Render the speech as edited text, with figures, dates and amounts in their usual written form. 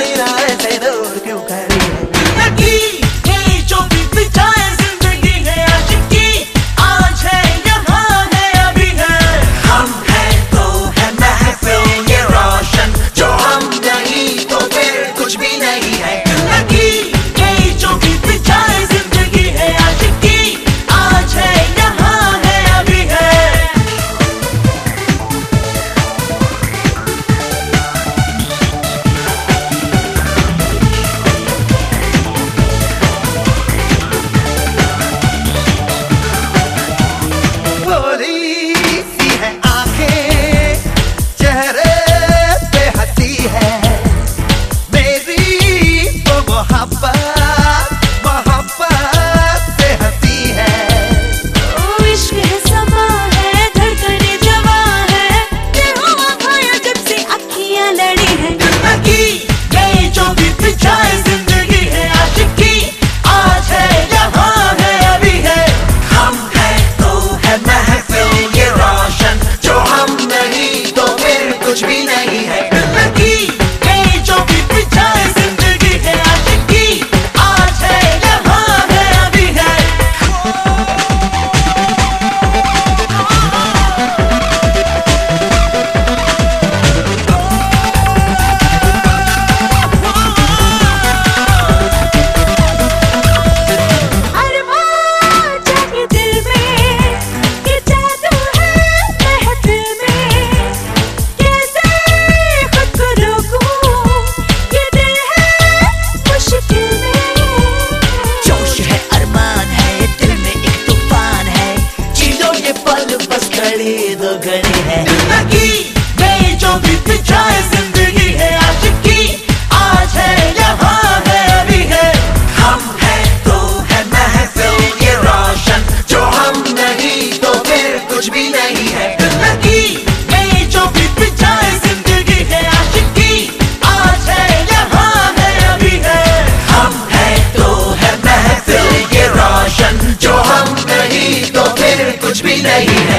मेरा ऐसे दूर क्यों खड़ी है? जिंदगी ये जो बीत जाए, जिंदगी है आशिकी, आज है यहाँ है अभी है। हम है तो है महफिल ये रोशन, जो हम नहीं तो फिर कुछ भी नहीं है। जिंदगी ये जो बीत जाए, जिंदगी है आशिकी, आज है यहाँ है अभी है। भोली सी है आंखें, चेहरे पे हंसी है, मेरी तो मोहब्बत मोहब्बत से हंसी है। ओ इश्क है, समा है, धड़कने जवा है, दिल हुआ खोया जब से अखियां लड़ी है। जिंदगी ये जो बीत जाए, जिंदगी है आशिकी, आज है यहाँ है अभी है। हम है तो है महफिल ये रोशन, जो हम नहीं तो फिर कुछ भी नहीं है। जिंदगी ये जो बीत जाए, जिंदगी है आशिकी, आज है यहाँ है अभी है। अरमान जागे दिल में, ये जादू है महफिल में, कैसे खुद को रोकूं, ये दिल है मुश्किल में। जोश है, अरमान है, दिल में एक तूफान है, जी लो ये पल बस घड़ी दो घड़ी है। जिंदगी ये जो बीत जाए, जिंदगी है आशिकी, आज है यहाँ है अभी है। हम है तो है महफिल ये रोशन, जो हम नहीं तो फिर कुछ भी नहीं है। जिंदगी ये जो बीत जाए, जिंदगी है आशिकी, आज है यहाँ है अभी है। हम है तो है महफिल ये रोशन, जो हम नहीं तो फिर कुछ भी नहीं है।